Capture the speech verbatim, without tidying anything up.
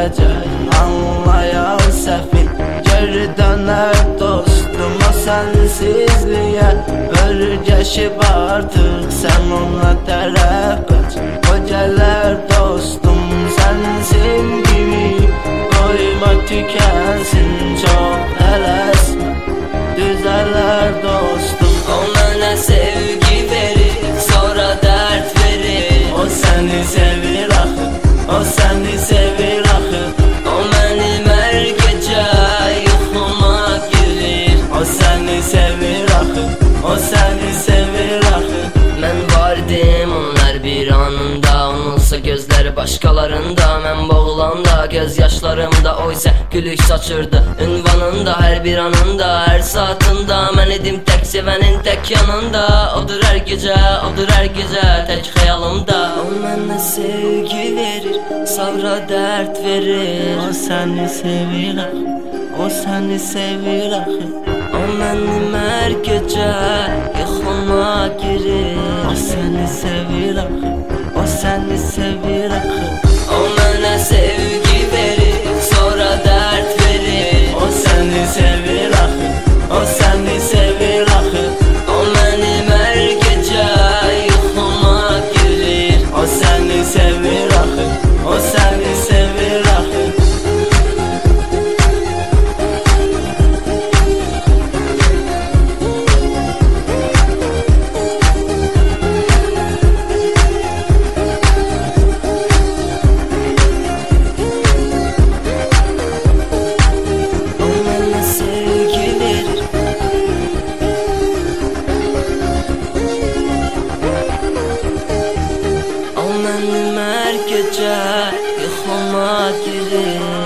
gələcək anlayan səfil geri dönər dostum. O sənsizliyə örgəşib artıq sən ona tərəf qaç. O gələr dostum sənin sevgini qoyma tükənsin, çox tələsmə düzələr dostum. O mənə sevgi verir, sonra dərd verir. O səni sevir axı, o səni sevir axı. O mənim hər gecə yuxuma girir. O səni sevir axı, o səni sevir axı. Mən vardım onlar bir anında, onunsa gözləri başqalarında. Mən boğulanda göz yaşlarımda, o isə gülük saçırdı ünvanında. Hər bir anında, hər saatında mən idim tək sevənin tək yanında. Odur hər gecə, odur hər gecə tək xəyalımda. O mənə sevgi verir, sonra dərd verir. O səni sevir axı, o səni sevir axı. O mənim hər gecə yuxuma girir. O səni sevir axı, o səni sevir axı. O mənə sevgi verir, sonra dərd verir. O səni sevir axı, o səni sevir axı. O mənim hər gecə yuxuma girir. O səni sevir axı, o səni sevir axı. O mənim hər gecə yuxuma girir.